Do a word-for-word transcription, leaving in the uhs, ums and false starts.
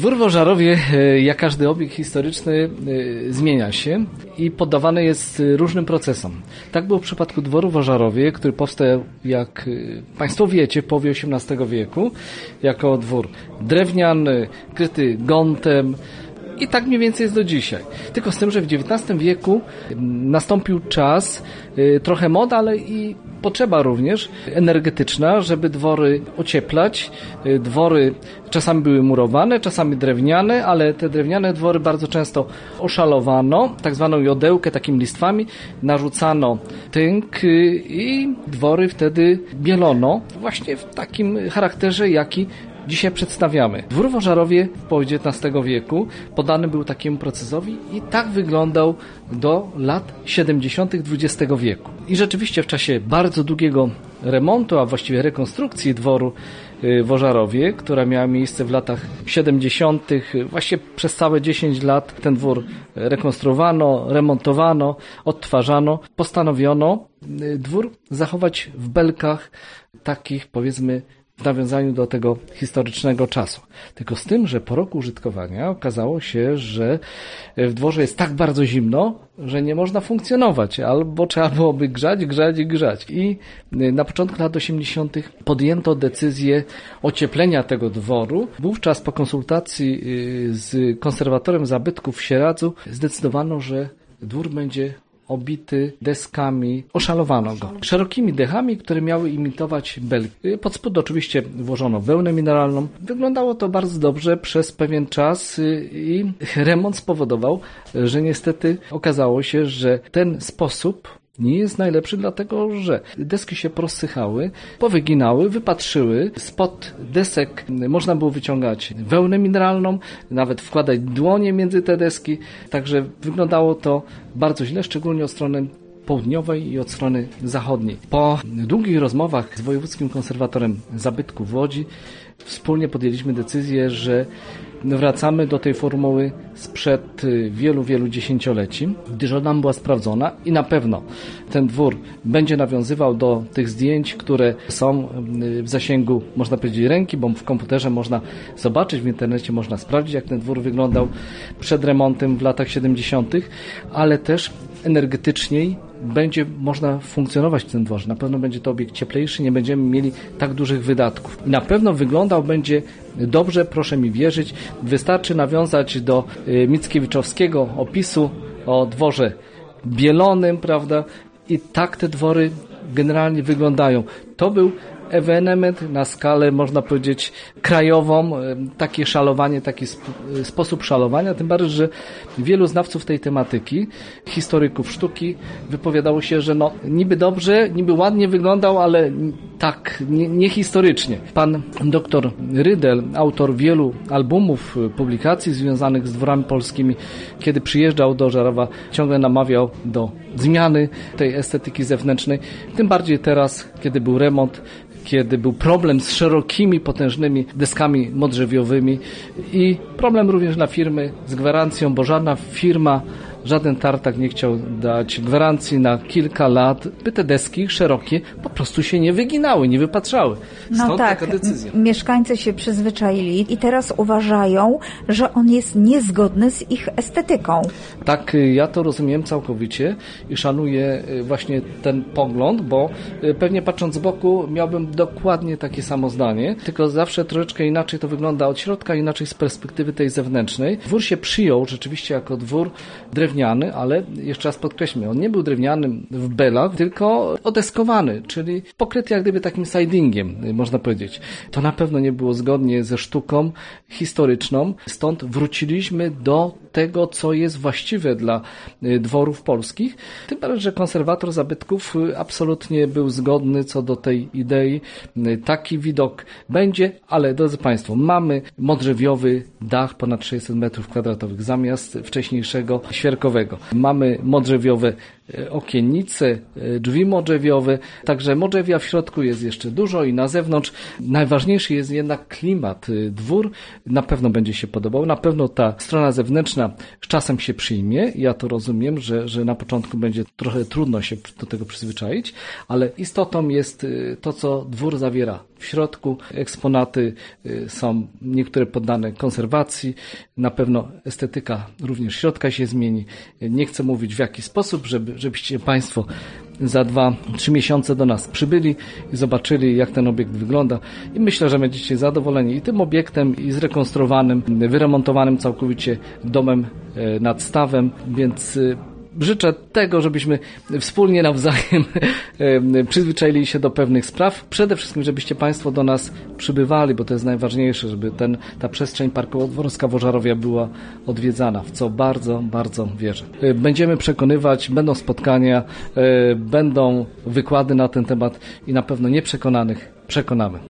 Dwór w Ożarowie, jak każdy obiekt historyczny, zmienia się i poddawany jest różnym procesom. Tak było w przypadku dworu w Ożarowie, który powstał, jak Państwo wiecie, w połowie osiemnastego wieku, jako dwór drewniany, kryty gontem. I tak mniej więcej jest do dzisiaj. Tylko z tym, że w dziewiętnastym wieku nastąpił czas, trochę moda, ale i potrzeba również energetyczna, żeby dwory ocieplać. Dwory czasami były murowane, czasami drewniane, ale te drewniane dwory bardzo często oszalowano, tak zwaną jodełkę takimi listwami, narzucano tynk i dwory wtedy bielono właśnie w takim charakterze, jaki dzisiaj przedstawiamy. Dwór w Ożarowie w połowie dziewiętnastego wieku poddany był takiemu procesowi i tak wyglądał do lat siedemdziesiątych dwudziestego wieku. I rzeczywiście w czasie bardzo długiego remontu, a właściwie rekonstrukcji dworu w Ożarowie, która miała miejsce w latach siedemdziesiątych, właśnie przez całe dziesięć lat ten dwór rekonstruowano, remontowano, odtwarzano. Postanowiono dwór zachować w belkach takich, powiedzmy, w nawiązaniu do tego historycznego czasu. Tylko z tym, że po roku użytkowania okazało się, że w dworze jest tak bardzo zimno, że nie można funkcjonować, albo trzeba byłoby grzać, grzać i grzać. I na początku lat osiemdziesiątych podjęto decyzję ocieplenia tego dworu. Wówczas po konsultacji z konserwatorem zabytków w Sieradzu zdecydowano, że dwór będzie obity deskami, oszalowano go szerokimi dechami, które miały imitować belki. Pod spód oczywiście włożono wełnę mineralną. Wyglądało to bardzo dobrze przez pewien czas i remont spowodował, że niestety okazało się, że ten sposób nie jest najlepszy, dlatego że deski się porozsychały, powyginały, wypatrzyły. Spod desek można było wyciągać wełnę mineralną, nawet wkładać dłonie między te deski. Także wyglądało to bardzo źle, szczególnie od strony południowej i od strony zachodniej. Po długich rozmowach z wojewódzkim konserwatorem zabytków w Łodzi wspólnie podjęliśmy decyzję, że wracamy do tej formuły sprzed wielu, wielu dziesięcioleci, gdyż ona była sprawdzona i na pewno ten dwór będzie nawiązywał do tych zdjęć, które są w zasięgu, można powiedzieć, ręki, bo w komputerze można zobaczyć, w internecie można sprawdzić, jak ten dwór wyglądał przed remontem w latach siedemdziesiątych, ale też energetyczniej będzie można funkcjonować w tym dworze. Na pewno będzie to obiekt cieplejszy, nie będziemy mieli tak dużych wydatków. I na pewno wyglądał będzie dobrze, proszę mi wierzyć. Wystarczy nawiązać do Mickiewiczowskiego opisu o dworze bielonym, prawda? I tak te dwory generalnie wyglądają. To był ewenement na skalę, można powiedzieć, krajową, takie szalowanie, taki sp- sposób szalowania, tym bardziej, że wielu znawców tej tematyki, historyków sztuki wypowiadało się, że no niby dobrze, niby ładnie wyglądał, ale tak nie, nie historycznie. Pan doktor Rydel, autor wielu albumów, publikacji związanych z dworami polskimi, kiedy przyjeżdżał do Ożarowa, ciągle namawiał do zmiany tej estetyki zewnętrznej, tym bardziej teraz, kiedy był remont, kiedy był problem z szerokimi, potężnymi deskami modrzewiowymi i problem również dla firmy z gwarancją, bo żadna firma, żaden tartak nie chciał dać gwarancji na kilka lat, by te deski szerokie po prostu się nie wyginały, nie wypatrzały. Stąd no tak, taka decyzja. Mieszkańcy się przyzwyczaili i teraz uważają, że on jest niezgodny z ich estetyką. Tak, ja to rozumiem całkowicie i szanuję właśnie ten pogląd, bo pewnie patrząc z boku miałbym dokładnie takie samo zdanie, tylko zawsze troszeczkę inaczej to wygląda od środka, inaczej z perspektywy tej zewnętrznej. Dwór się przyjął rzeczywiście jako dwór drewniany, ale jeszcze raz podkreślmy, on nie był drewnianym w belach, tylko odeskowany, czyli pokryty jak gdyby takim sidingiem, można powiedzieć. To na pewno nie było zgodnie ze sztuką historyczną, stąd wróciliśmy do tego, co jest właściwe dla dworów polskich. Tym bardziej, że konserwator zabytków absolutnie był zgodny co do tej idei. Taki widok będzie, ale drodzy Państwo, mamy modrzewiowy dach ponad sześćset metrów kwadratowych zamiast wcześniejszego świerkowego. Mamy modrzewiowe okiennice, drzwi modrzewiowe, także modrzewia w środku jest jeszcze dużo i na zewnątrz. Najważniejszy jest jednak klimat. Dwór na pewno będzie się podobał, na pewno ta strona zewnętrzna z czasem się przyjmie. Ja to rozumiem, że, że na początku będzie trochę trudno się do tego przyzwyczaić, ale istotą jest to, co dwór zawiera w środku. Eksponaty są niektóre poddane konserwacji. Na pewno estetyka również środka się zmieni. Nie chcę mówić w jaki sposób, żeby, żebyście Państwo za dwa, trzy miesiące do nas przybyli i zobaczyli, jak ten obiekt wygląda. I myślę, że będziecie zadowoleni i tym obiektem, i zrekonstruowanym, wyremontowanym całkowicie domem nad stawem, więc życzę tego, żebyśmy wspólnie nawzajem przyzwyczaili się do pewnych spraw. Przede wszystkim, żebyście Państwo do nas przybywali, bo to jest najważniejsze, żeby ten, ta przestrzeń parkowo-dworska Wożarowia była odwiedzana, w co bardzo, bardzo wierzę. Będziemy przekonywać, będą spotkania, będą wykłady na ten temat i na pewno nieprzekonanych przekonamy.